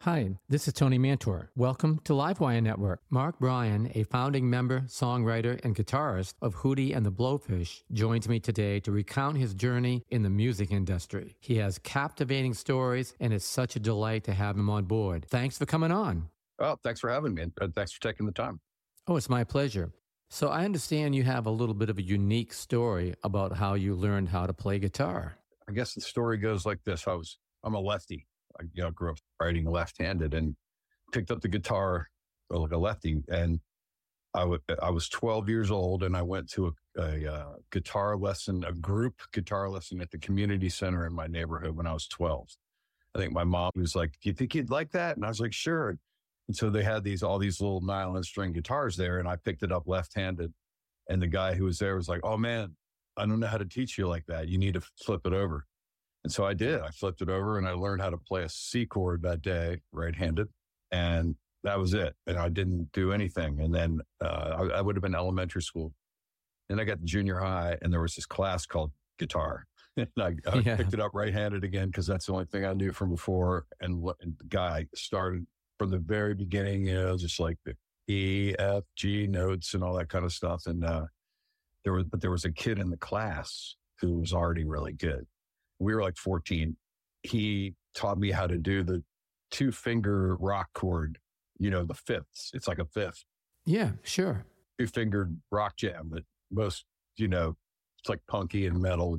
Hi, this is Tony Mantor. Welcome to Livewire Network. Mark Bryan, a founding member, songwriter, and guitarist of Hootie and the Blowfish, joins me today to recount his journey in the music industry. He has captivating stories, and it's such a delight to have him on board. Thanks for coming on. Oh, thanks for having me, and thanks for taking the time. Oh, it's my pleasure. So I understand you have a little bit of a unique story about how you learned how to play guitar. I guess the story goes like this. I'm a lefty. I grew up writing left-handed and picked up the guitar like a lefty. And I was 12 years old, and I went to a guitar lesson, a group guitar lesson at the community center in my neighborhood when I was 12. I think my mom was like, "Do you think you'd like that?" And I was like, "Sure." And so they had all these little nylon string guitars there, and I picked it up left-handed. And the guy who was there was like, "Oh man, I don't know how to teach you like that. You need to flip it over." And so I did. I flipped it over and I learned how to play a C chord that day, right-handed. And that was it. And I didn't do anything. And then I would have been elementary school. Then I got to junior high, and there was this class called guitar. And I picked it up right-handed again because that's the only thing I knew from before. And the guy started from the very beginning, just like the E, F, G notes and all that kind of stuff. And there was a kid in the class who was already really good. We were like 14. He taught me how to do the 2-finger rock chord, the fifths. It's like a fifth. Yeah, sure. 2-fingered rock jam that most, it's like punky and metal.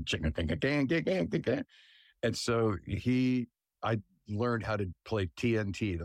And so I learned how to play TNT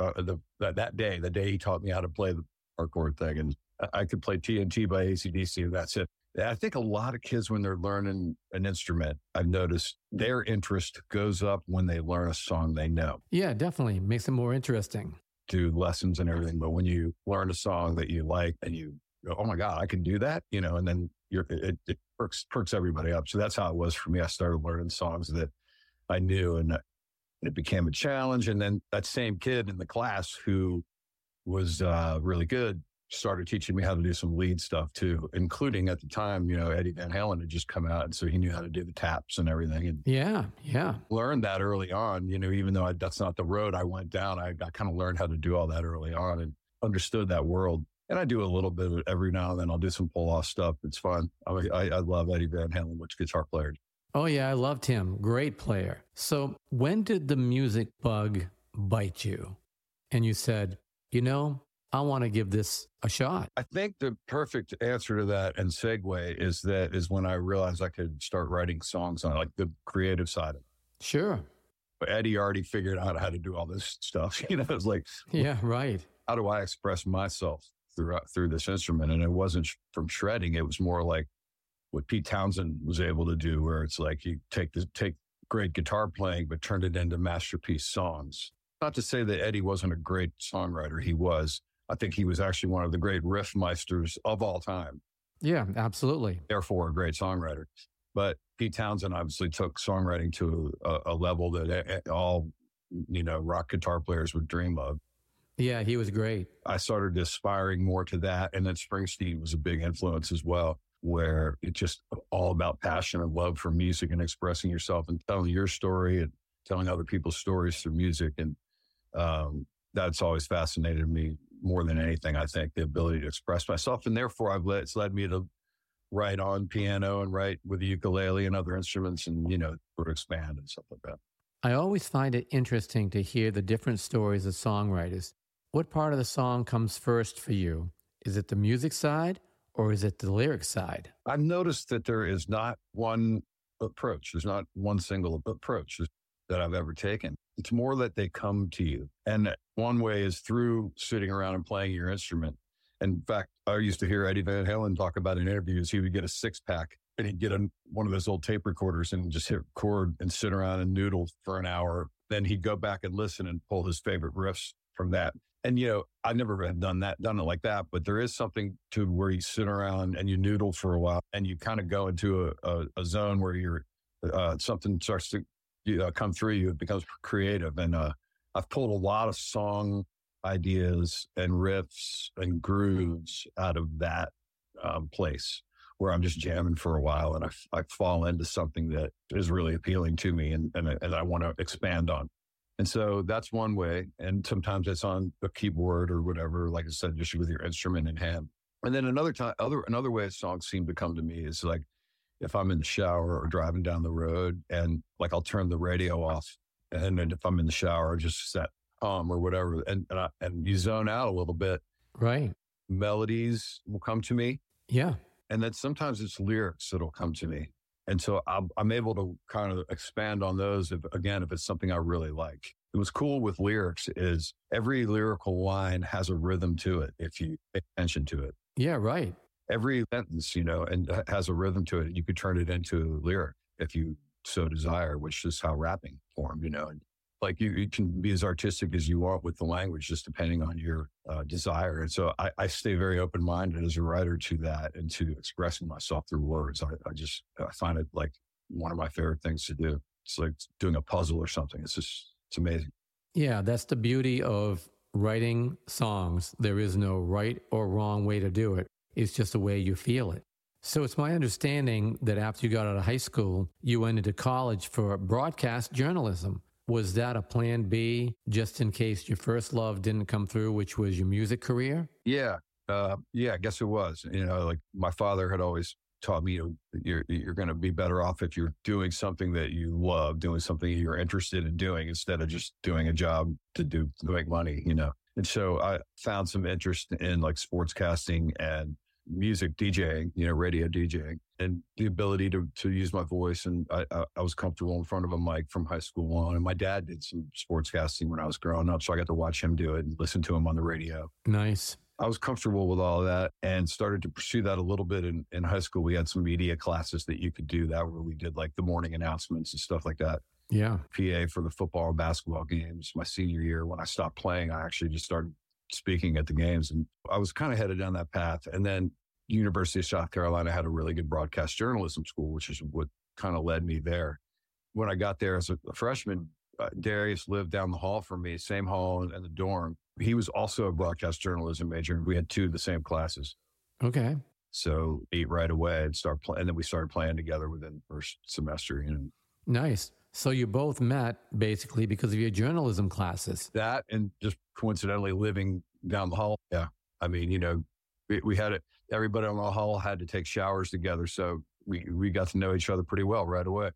that day, the day he taught me how to play the rock chord thing. And I could play TNT by AC/DC, and that's it. I think a lot of kids, when they're learning an instrument, I've noticed their interest goes up when they learn a song they know. Yeah, definitely. Makes it more interesting. Do lessons and everything. But when you learn a song that you like and you go, "Oh my God, I can do that," and then it perks everybody up. So that's how it was for me. I started learning songs that I knew, and it became a challenge. And then that same kid in the class who was really good started teaching me how to do some lead stuff too, including at the time, Eddie Van Halen had just come out. And so he knew how to do the taps and everything. And yeah. Learned that early on, even though that's not the road I went down, I kind of learned how to do all that early on and understood that world. And I do a little bit of it every now and then. I'll do some pull-off stuff. It's fun. I love Eddie Van Halen, which guitar player. Oh yeah, I loved him. Great player. So when did the music bug bite you? And you said, I want to give this a shot. I think the perfect answer to that and segue is when I realized I could start writing songs on like the creative side of it. Sure. But Eddie already figured out how to do all this stuff. It was like, yeah, right. How do I express myself through this instrument? And it wasn't from shredding. It was more like what Pete Townsend was able to do, where it's like you take great guitar playing, but turned it into masterpiece songs. Not to say that Eddie wasn't a great songwriter. He was. I think he was actually one of the great riff meisters of all time. Yeah, absolutely. Therefore, a great songwriter. But Pete Townsend obviously took songwriting to a level that all, rock guitar players would dream of. Yeah, he was great. I started aspiring more to that. And then Springsteen was a big influence as well, where it's just all about passion and love for music and expressing yourself and telling your story and telling other people's stories through music. And that's always fascinated me more than anything. I think the ability to express myself, and therefore it's led me to write on piano and write with the ukulele and other instruments, and sort of expand and stuff like that. I always find it interesting to hear the different stories of songwriters. What part of the song comes first for you? Is it the music side or is it the lyric side? I've noticed that there is not one approach. There's not one single approach that I've ever taken. It's more that they come to you. And one way is through sitting around and playing your instrument. In fact, I used to hear Eddie Van Halen talk about in interviews. He would get a 6-pack and he'd get one of those old tape recorders and just hit record and sit around and noodle for an hour. Then he'd go back and listen and pull his favorite riffs from that. And, I never have done it like that, but there is something to where you sit around and you noodle for a while and you kind of go into a zone where something starts to come through you. It becomes creative. And I've pulled a lot of song ideas and riffs and grooves out of that place where I'm just jamming for a while and I fall into something that is really appealing to me and I want to expand on. And so that's one way. And sometimes it's on a keyboard or whatever, like I said, just with your instrument in hand. And then another way a song seemed to come to me is like if I'm in the shower or driving down the road and like I'll turn the radio off. And then if I'm in the shower, just set or whatever. And you zone out a little bit. Right. Melodies will come to me. Yeah. And then sometimes it's lyrics that'll come to me. And so I'm able to kind of expand on those if it's something I really like. What's cool with lyrics is every lyrical line has a rhythm to it if you pay attention to it. Yeah, right. Every sentence, and has a rhythm to it. You could turn it into a lyric if you so desire, which is how rapping formed, and like you can be as artistic as you want with the language, just depending on your desire. And so I stay very open-minded as a writer to that and to expressing myself through words. I find it like one of my favorite things to do. It's like doing a puzzle or something. It's amazing. Yeah, that's the beauty of writing songs. There is no right or wrong way to do it. It's just the way you feel it. So it's my understanding that after you got out of high school, you went into college for broadcast journalism. Was that a plan B just in case your first love didn't come through, which was your music career? Yeah. I guess it was. Like my father had always taught me you're going to be better off if you're doing something that you love, doing something you're interested in doing instead of just doing a job to make money, And so I found some interest in like sportscasting and music DJing, radio DJing, and the ability to use my voice. And I was comfortable in front of a mic from high school on. And my dad did some sportscasting when I was growing up. So I got to watch him do it and listen to him on the radio. Nice. I was comfortable with all of that and started to pursue that a little bit in high school. We had some media classes that you could do that where we did like the morning announcements and stuff like that. Yeah. PA for the football and basketball games. My senior year, when I stopped playing, I actually just started speaking at the games. And I was kind of headed down that path. And then University of South Carolina had a really good broadcast journalism school, which is what kind of led me there. When I got there as a freshman, Darius lived down the hall from me, same hall in the dorm. He was also a broadcast journalism major. We had two of the same classes. Okay. So ate right away and and then we started playing together within the first semester. Nice. So you both met basically because of your journalism classes. That and just coincidentally living down the hall. Yeah. I mean, we had it. Everybody on the hall had to take showers together. So we got to know each other pretty well right away.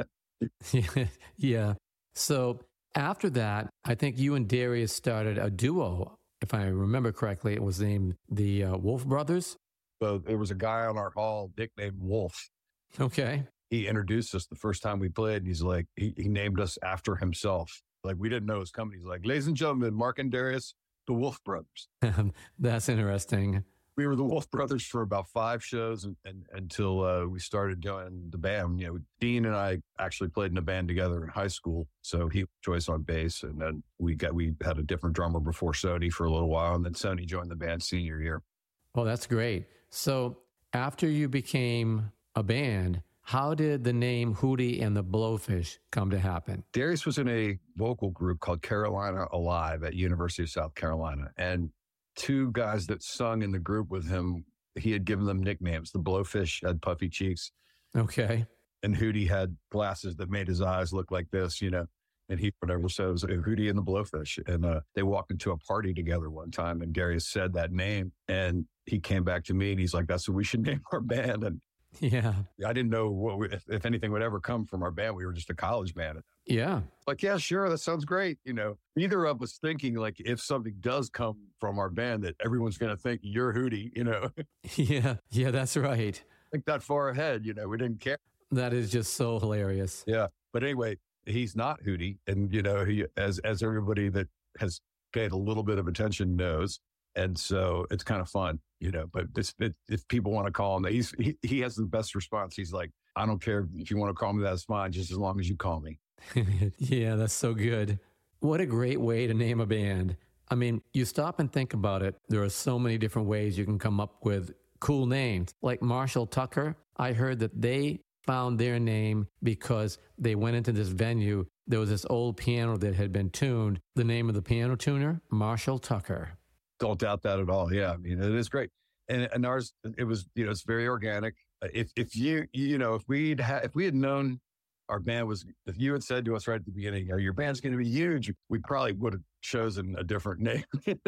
Yeah. So after that, I think you and Darius started a duo. If I remember correctly, it was named the Wolf Brothers. So there was a guy on our hall nicknamed Wolf. Okay. He introduced us the first time we played. And he's like, he named us after himself. Like we didn't know his company. He's like, ladies and gentlemen, Mark and Darius, the Wolf Brothers. That's interesting. We were the Wolf Brothers for about 5 shows and until we started doing the band. Dean and I actually played in a band together in high school. So he Joyce on bass. And then we had a different drummer before Sony for a little while. And then Sony joined the band senior year. Well, that's great. So after you became a band, how did the name Hootie and the Blowfish come to happen? Darius was in a vocal group called Carolina Alive at University of South Carolina. And 2 guys that sung in the group with him, he had given them nicknames. The Blowfish had puffy cheeks. Okay. And Hootie had glasses that made his eyes look like this, and he whatever. So it was Hootie and the Blowfish. And they walked into a party together one time and Darius said that name and he came back to me and he's like, that's what we should name our band. And yeah, I didn't know if anything would ever come from our band. We were just a college band. Yeah. Like, yeah, sure. That sounds great. Neither of us thinking like if something does come from our band that everyone's going to think you're Hootie, Yeah, that's right. Think that far ahead, we didn't care. That is just so hilarious. Yeah. But anyway, he's not Hootie. And, he, as everybody that has paid a little bit of attention knows. And so it's kind of fun, but if people want to call him, he has the best response. He's like, I don't care if you want to call me, that's fine, just as long as you call me. Yeah, that's so good. What a great way to name a band. I mean, you stop and think about it. There are so many different ways you can come up with cool names. Like Marshall Tucker, I heard that they found their name because they went into this venue. There was this old piano that had been tuned. The name of the piano tuner, Marshall Tucker. Don't doubt that at all. Yeah, I mean, it is great. And ours, it was, it's very organic. If we had known our band was, if you had said to us right at the beginning, your band's going to be huge, we probably would have chosen a different name.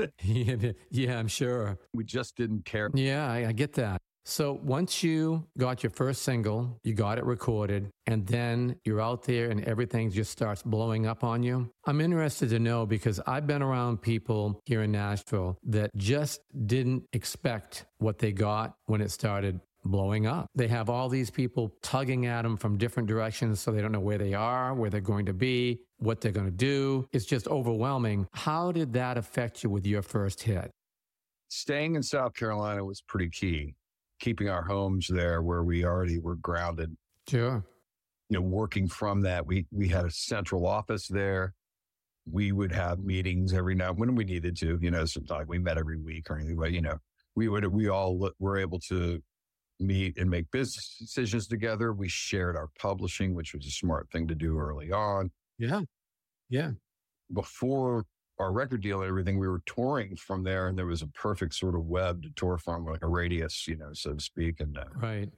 Yeah, I'm sure. We just didn't care. Yeah, I get that. So once you got your first single, you got it recorded, and then you're out there and everything just starts blowing up on you. I'm interested to know because I've been around people here in Nashville that just didn't expect what they got when it started blowing up. They have all these people tugging at them from different directions, so they don't know where they are, where they're going to be, what they're going to do. It's just overwhelming. How did that affect you with your first hit? Staying in South Carolina was pretty key. Keeping our homes there where we already were grounded. Sure. Working from that, we had a central office there. We would have meetings every now when we needed to, sometimes we met every week or anything, but, we all were able to meet and make business decisions together. We shared our publishing, which was a smart thing to do early on. Yeah. Yeah. Before our record deal and everything, we were touring from there, and there was a perfect sort of web to tour from, like a radius, so to speak. And, right.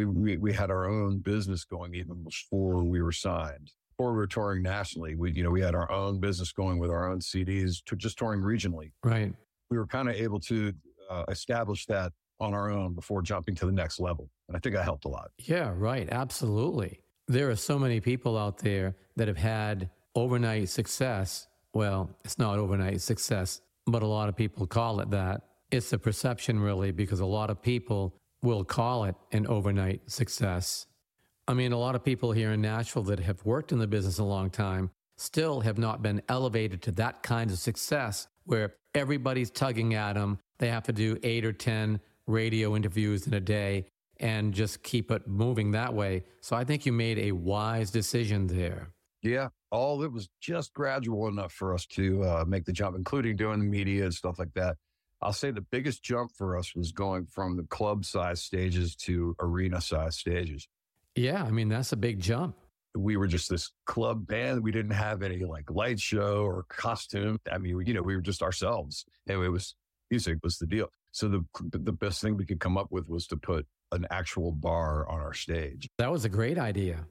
We had our own business going even before we were signed. Before we were touring nationally, we had our own business going with our own CDs to just touring regionally. Right. We were kind of able to establish that on our own before jumping to the next level. And I think that helped a lot. Yeah, right. Absolutely. There are so many people out there that have had overnight success. Well, it's not overnight success, but a lot of people call it that. It's a perception, really, because a lot of people will call it an overnight success. I mean, a lot of people here in Nashville that have worked in the business a long time still have not been elevated to that kind of success where everybody's tugging at them. They have to do 8 or 10 radio interviews in a day and just keep it moving that way. So I think you made a wise decision there. Yeah, all it was just gradual enough for us to make the jump, including doing the media and stuff like that. I'll say the biggest jump for us was going from the club size stages to arena size stages. Yeah, I mean, that's a big jump. We were just this club band. We didn't have any like light show or costume. I mean, we were just ourselves. And it was music was the deal. So the best thing we could come up with was to put an actual bar on our stage. That was a great idea.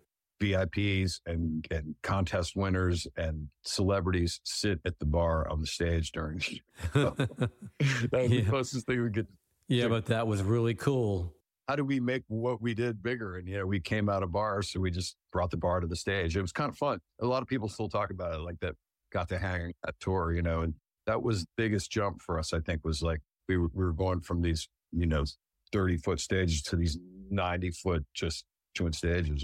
VIPs and contest winners and celebrities sit at the bar on the stage during. That was the closest thing we could. Yeah, but that was really cool. How do we make what we did bigger? And, we came out of bars, so we just brought the bar to the stage. It was kind of fun. A lot of people still talk about it like that, got to hang at tour, and that was the biggest jump for us, I think, was like we were going from these, 30-foot stages to these 90-foot just joint stages,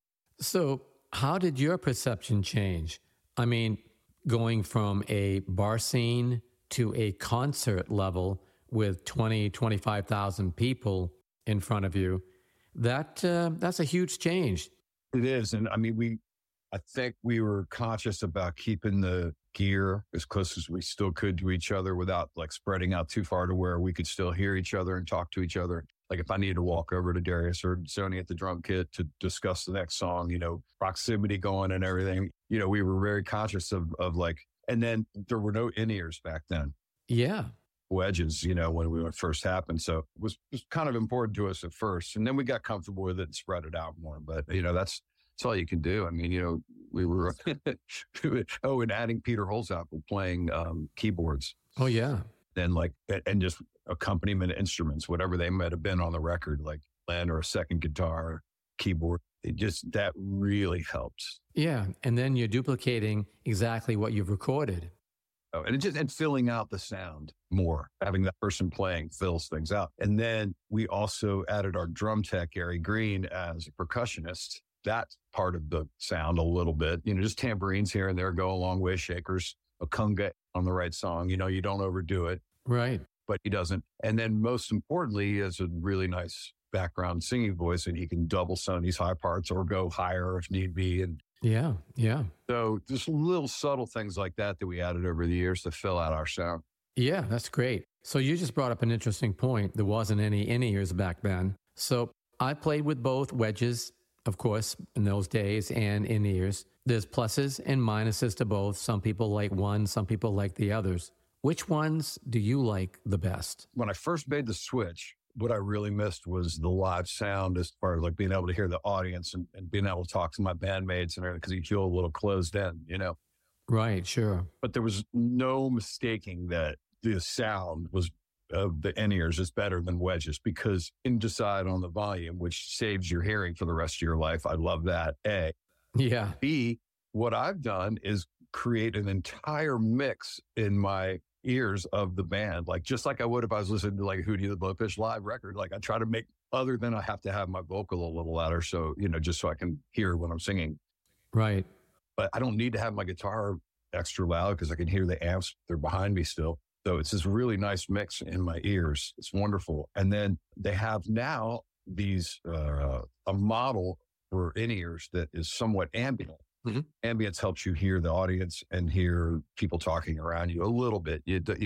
So how did your perception change? I mean, going from a bar scene to a concert level with 20, 25,000 people in front of you, that's a huge change. It is. And I mean, I think we were conscious about keeping the gear as close as we still could to each other without like spreading out too far to where we could still hear each other and talk to each other. Like if I needed to walk over to Darius or Sony at the drum kit to discuss the next song, proximity going and everything, we were very conscious of like, and then there were no in-ears back then. Yeah. Wedges, when we first happened. So it was kind of important to us at first. And then we got comfortable with it and spread it out more. But, that's all you can do. I mean, we were, and adding Peter Holzapfel playing keyboards. Oh, yeah. And and just accompaniment instruments, whatever they might have been on the record, like land or a second guitar, keyboard. That really helps. Yeah. And then you're duplicating exactly what you've recorded. Oh, and filling out the sound more, having that person playing fills things out. And then we also added our drum tech, Gary Green, as a percussionist. That's part of the sound a little bit, just tambourines here and there go a long way, shakers, a conga on the right song. You don't overdo it. Right. But he doesn't. And then most importantly, he has a really nice background singing voice and he can double some of these high parts or go higher if need be. And yeah. So just little subtle things like that we added over the years to fill out our sound. Yeah, that's great. So you just brought up an interesting point. There wasn't any in-ears back then. So I played with both wedges, of course, in those days, and in-ears. There's pluses and minuses to both. Some people like one, some people like the others. Which ones do you like the best? When I first made the switch, what I really missed was the live sound, as far as like being able to hear the audience and being able to talk to my bandmates and everything, because you feel a little closed in, you know? Right, sure. But there was no mistaking that the sound was of the in-ears is better than wedges, because you can decide on the volume, which saves your hearing for the rest of your life. I love that. A. Yeah. B, what I've done is create an entire mix in my ears of the band, like just like I would if I was listening to like Hootie and the Blowfish live record. Like I try to make, other than I have to have my vocal a little louder, so, you know, just so I can hear when I'm singing. Right. But I don't need to have my guitar extra loud because I can hear the amps. They're behind me still. So it's this really nice mix in my ears. It's wonderful. And then they have now these, a model for in-ears that is somewhat ambient. Mm-hmm. Ambience helps you hear the audience and hear people talking around you a little bit.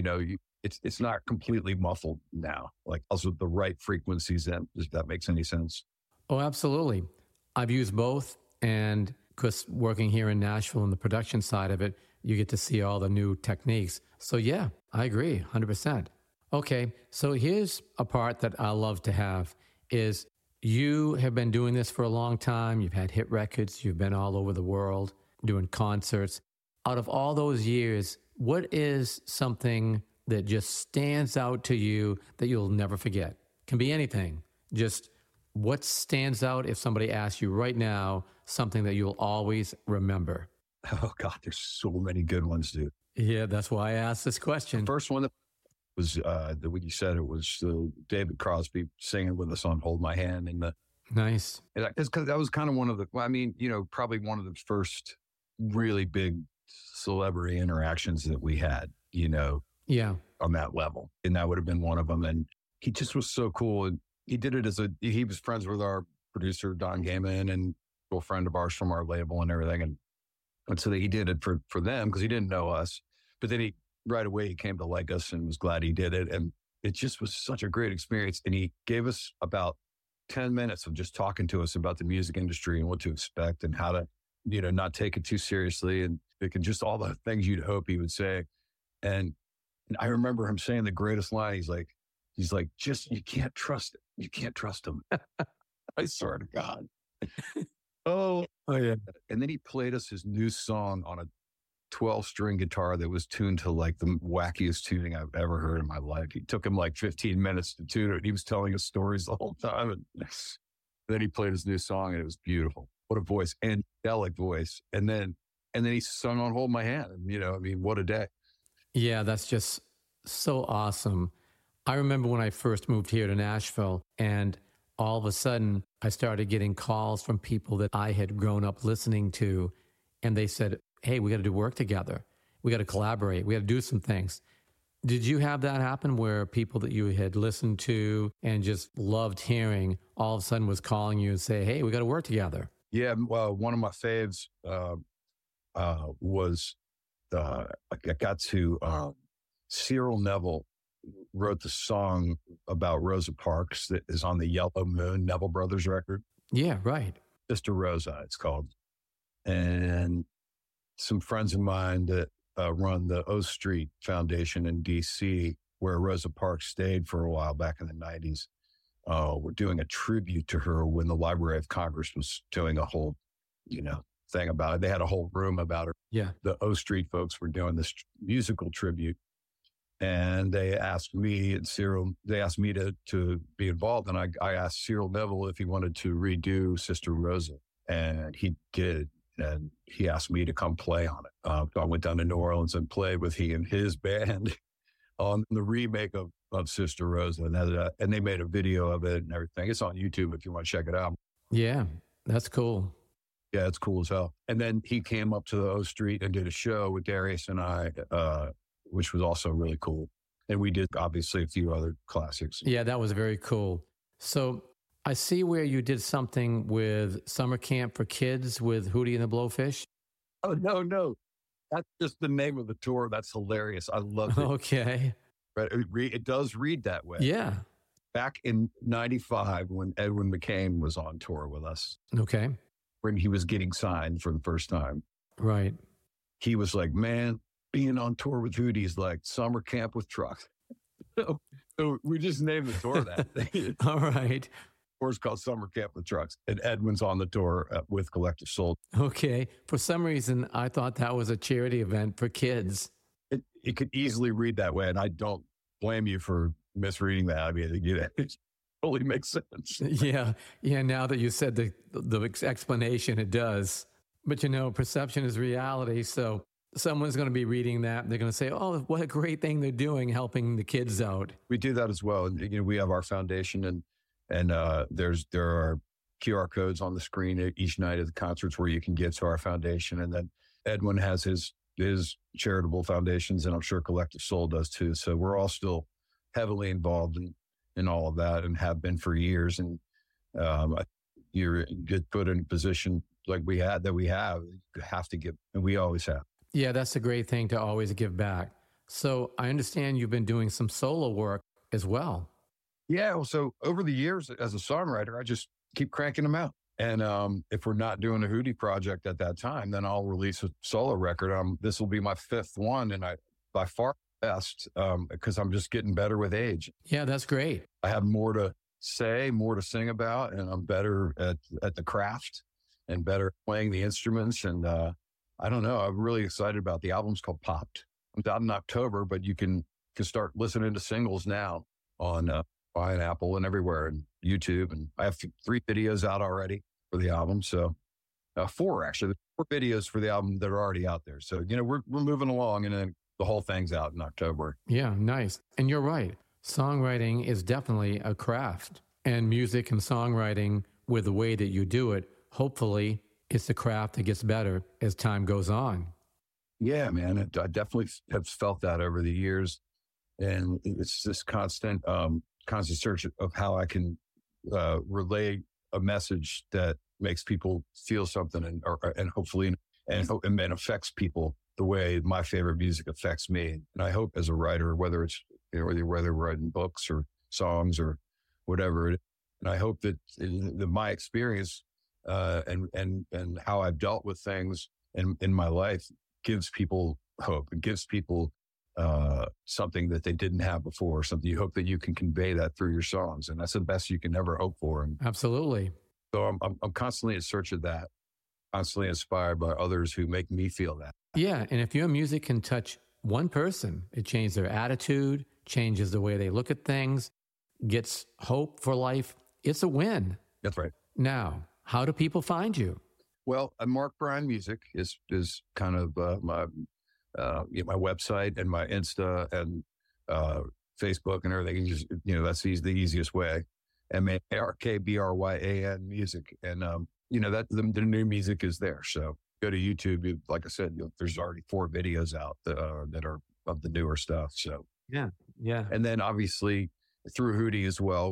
It's not completely muffled now, like also the right frequencies in, if that makes any sense. Oh, absolutely. I've used both. And because working here in Nashville in the production side of it, you get to see all the new techniques. So yeah, I agree 100%. Okay. So here's a part that I love to have is you have been doing this for a long time. You've had hit records. You've been all over the world doing concerts. Out of all those years, what is something that just stands out to you that you'll never forget? Can be anything. Just what stands out if somebody asks you right now something that you'll always remember? Oh, God, there's so many good ones, dude. Yeah, that's why I asked this question. The first one that was, the way you said it, was David Crosby singing with us on Hold My Hand. Nice. Because that was kind of one of the, probably one of the first really big celebrity interactions that we had, yeah, on that level. And that would have been one of them. And he just was so cool. And he did it he was friends with our producer, Don Gaiman, and a friend of ours from our label and everything. And so he did it for them because he didn't know us. But then right away, he came to like us and was glad he did it. And it just was such a great experience. And he gave us about 10 minutes of just talking to us about the music industry and what to expect and how to, not take it too seriously. And just all the things you'd hope he would say. And I remember him saying the greatest line. He's like, just, you can't trust it. You can't trust him. I swear to God. Oh, yeah. And then he played us his new song on a 12-string guitar that was tuned to like the wackiest tuning I've ever heard in my life. He took him like 15 minutes to tune it. He was telling us stories the whole time. And then he played his new song and it was beautiful. What a voice, angelic voice. And then he sung on Hold My Hand. And, what a day. Yeah, that's just so awesome. I remember when I first moved here to Nashville and all of a sudden I started getting calls from people that I had grown up listening to. And they said, hey, we got to do work together. We got to collaborate. We got to do some things. Did you have that happen where people that you had listened to and just loved hearing all of a sudden was calling you and say, hey, we got to work together? Yeah. Well, one of my faves was I got to Cyril Neville wrote the song about Rosa Parks that is on the Yellow Moon Neville Brothers record. Yeah, right. Sister Rosa, it's called. And some friends of mine that run the O Street Foundation in D.C., where Rosa Parks stayed for a while back in the 90s, were doing a tribute to her when the Library of Congress was doing a whole, thing about it. They had a whole room about her. Yeah. The O Street folks were doing this musical tribute. And they asked me and Cyril, to be involved. And I asked Cyril Neville if he wanted to redo Sister Rosa. And he did. And he asked me to come play on it. So I went down to New Orleans and played with he and his band on the remake of Sister Rosa. And they made a video of it and everything. It's on YouTube if you want to check it out. Yeah, that's cool. Yeah, it's cool as hell. And then he came up to the O Street and did a show with Darius and I, which was also really cool. And we did obviously a few other classics. Yeah, that was very cool. So I see where you did something with Summer Camp for Kids with Hootie and the Blowfish. Oh, no. That's just the name of the tour. That's hilarious. I love it. Okay. But it does read that way. Yeah. Back in 95, when Edwin McCain was on tour with us. Okay. When he was getting signed for the first time. Right. He was like, man, being on tour with Hootie is like summer camp with trucks. So So we just named the tour that. All right. Tour's called Summer Camp with Trucks, and Edwin's on the tour with Collective Soul. Okay. For some reason, I thought that was a charity event for kids. It could easily read that way, and I don't blame you for misreading that. I mean, it totally makes sense. Yeah. Now that you said the explanation, it does. But perception is reality. So someone's going to be reading that. They're going to say, oh, what a great thing they're doing, helping the kids out. We do that as well. And, we have our foundation, and there are QR codes on the screen each night of the concerts where you can give to our foundation. And then Edwin has his charitable foundations, and I'm sure Collective Soul does too. So we're all still heavily involved in all of that, and have been for years. And you get put in a position like we have, you have to give, and we always have. Yeah, that's a great thing, to always give back. So I understand you've been doing some solo work as well. Yeah. Well, so over the years as a songwriter, I just keep cranking them out. And if we're not doing a Hootie project at that time, then I'll release a solo record. This will be my fifth one, and I by far best, because I'm just getting better with age. Yeah, that's great. I have more to say, more to sing about, and I'm better at the craft and better at playing the instruments. And I don't know, I'm really excited about the album's called Popped. It's out in October, but you can start listening to singles now on Apple and everywhere, and YouTube. And I have 3 videos out already for the album. So 4 actually, 4 videos for the album that are already out there. So, we're moving along, and then the whole thing's out in October. Yeah, nice. And you're right. Songwriting is definitely a craft, and music and songwriting, with the way that you do it, hopefully it's a craft that gets better as time goes on. Yeah, man. I definitely have felt that over the years. And it's this constant search of how I can relay a message that makes people feel something, and hopefully and affects people the way my favorite music affects me. And I hope as a writer, whether it's whether we're writing books or songs or whatever, and I hope that my experience and how I've dealt with things in my life gives people hope. It gives people something that they didn't have before, something you hope that you can convey that through your songs. And that's the best you can ever hope for. And absolutely. So I'm constantly in search of that, constantly inspired by others who make me feel that. Yeah. And if your music can touch one person, it changes their attitude, changes the way they look at things, gets hope for life, it's a win. That's right. Now, how do people find you? Well, Mark Bryan Music is kind of my website and my Insta and Facebook and everything. Just, that's the easiest way. MarkBryan Music. And, that the new music is there. So go to YouTube. Like I said, there's already 4 videos out that are of the newer stuff. So yeah. And then obviously through Hootie as well,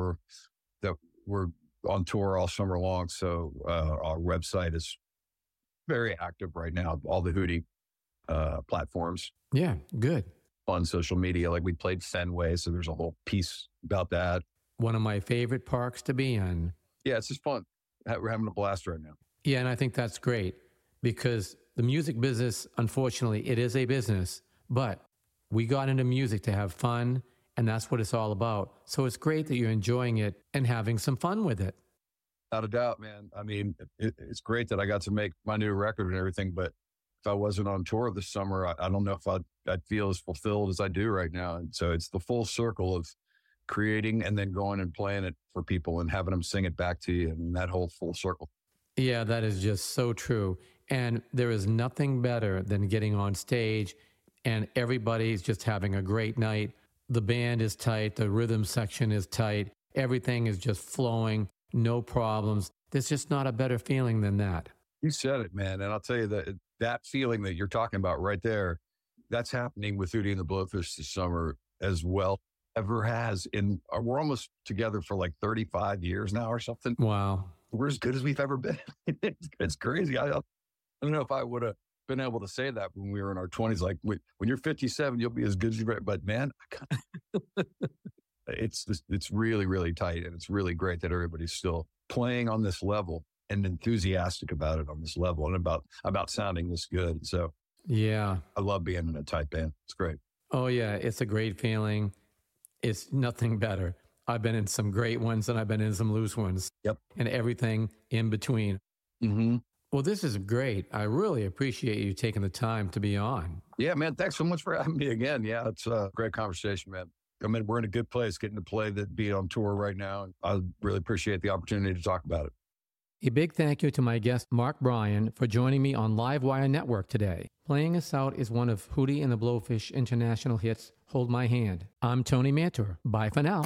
we're on tour all summer long. So our website is very active right now. All the Hootie platforms. Yeah, good. On social media, like we played Fenway, so there's a whole piece about that. One of my favorite parks to be in. Yeah, it's just fun. We're having a blast right now. Yeah, and I think that's great because the music business, unfortunately, it is a business, but we got into music to have fun, and that's what it's all about. So it's great that you're enjoying it and having some fun with it. Without a doubt, man. I mean, it's great that I got to make my new record and everything, but if I wasn't on tour this summer, I don't know if I'd feel as fulfilled as I do right now. And so it's the full circle of creating and then going and playing it for people and having them sing it back to you, and that whole full circle. Yeah, that is just so true. And there is nothing better than getting on stage and everybody's just having a great night. The band is tight. The rhythm section is tight. Everything is just flowing. No problems. There's just not a better feeling than that. You said it, man. And I'll tell you that feeling that you're talking about right there, that's happening with Hootie and the Blowfish this summer as well. Ever has. We're almost together for like 35 years now or something. Wow. We're as good as we've ever been. It's crazy. I don't know if I would have been able to say that when we were in our 20s. Like when you're 57, you'll be as good as you've ever. But man, it's really, really tight. And it's really great that everybody's still playing on this level and enthusiastic about it on this level and about sounding this good. So yeah, I love being in a tight band. It's great. Oh yeah. It's a great feeling. It's nothing better. I've been in some great ones and I've been in some loose ones. Yep. And everything in between. Mm-hmm. Well, this is great. I really appreciate you taking the time to be on. Yeah, man. Thanks so much for having me again. Yeah, it's a great conversation, man. I mean, we're in a good place getting to play that beat on tour right now. And I really appreciate the opportunity to talk about it. A big thank you to my guest, Mark Bryan, for joining me on Livewire Network today. Playing us out is one of Hootie and the Blowfish international hits, Hold My Hand. I'm Tony Mantor. Bye for now.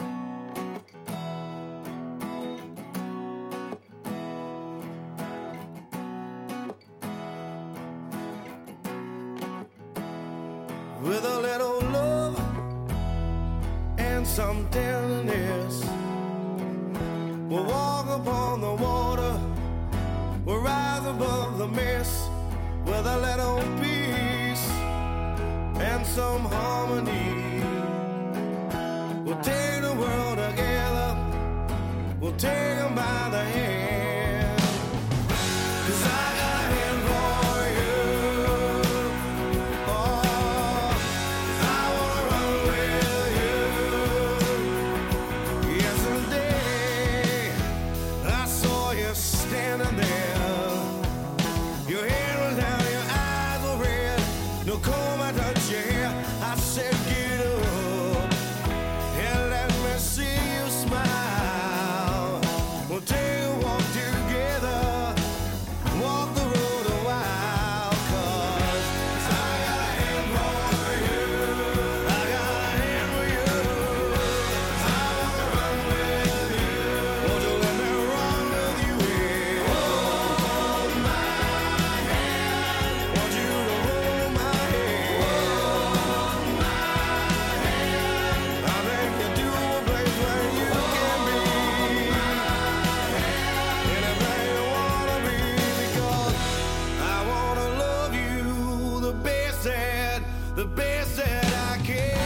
With a little love and some tenderness, we'll walk upon the water, we'll rise above the mist. With a little peace and some harmony, we'll take the world together, we'll take them by the hand. 'Cause I got a hand for you. Oh, I wanna run with you. Yesterday, I saw you standing there. Your head was down, your eyes were red. No comb, I touched your hair. I said, get up and let me see you smile. We'll take a walk together, walk the road a while. 'Cause I got a hand for you, I got a hand for you. I wanna run with you. Won't you let me run with you? Hold my hand. Want you to hold my hand. Hold my hand. I think you do a place where you can be anything you wanna be, because I wanna love you the best that I can.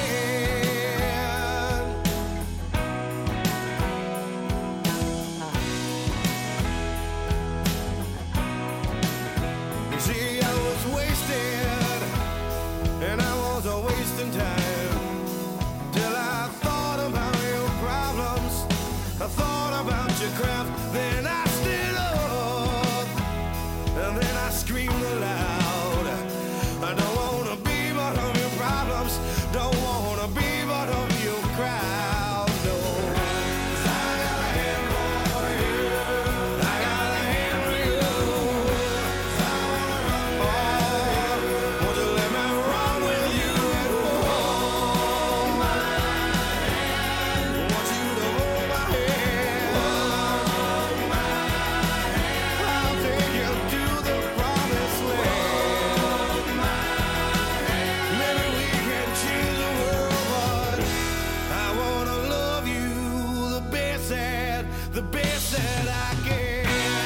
You see, I was wasted, and I was wasting time, till I thought about your problems, I thought about your craft, then I stood up, and then I screamed aloud. I don't wanna be part of your problems, don't wanna be part of your crowd, no. 'Cause I got a hand for you, I got a hand for you. I wanna run with you. Won't you let me run with you? Hold my hand. Want you to hold my hand. Hold my hand. I'll take you to the promised land. Maybe we can change the world, but I wanna love you the best that I can.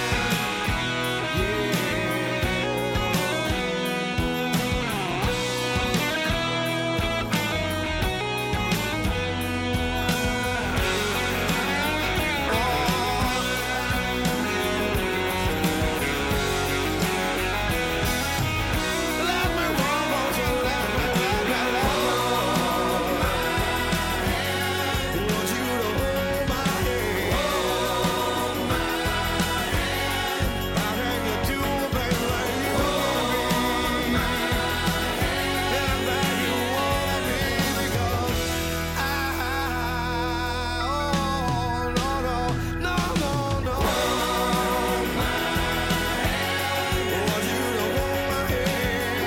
Let me run, won't you let me want you to hold my hand. I think you do a place where you wanna be. Anything you wanna be, because oh, no, no, no, no, no. Want you to hold my hand.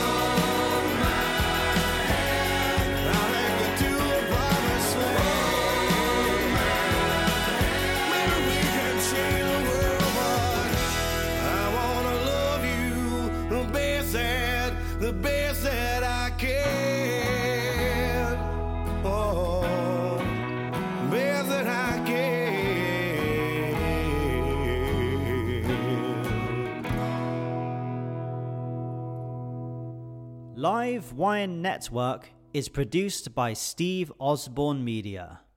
I think you do a promised land. Maybe we can change the world, but I wanna love you the best that I can. Oh, best that I can. Live Wire Network is produced by Steve Osborne Media.